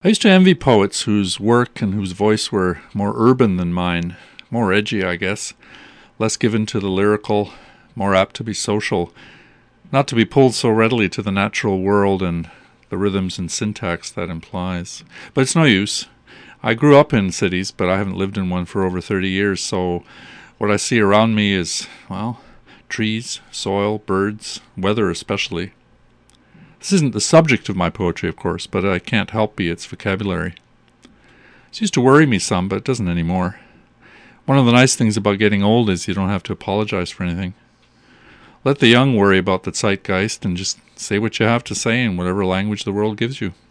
I used to envy poets whose work and whose voice were more urban than mine, more edgy, I guess, less given to the lyrical, more apt to be social, not to be pulled so readily to the natural world and the rhythms and syntax that implies. But it's no use. I grew up in cities, but I haven't lived in one for over 30 years, so what I see around me is, well, trees, soil, birds, weather especially. This isn't the subject of my poetry, of course, but I can't help be its vocabulary. It used to worry me some, but it doesn't anymore. One of the nice things about getting old is you don't have to apologize for anything. Let the young worry about the zeitgeist and just say what you have to say in whatever language the world gives you.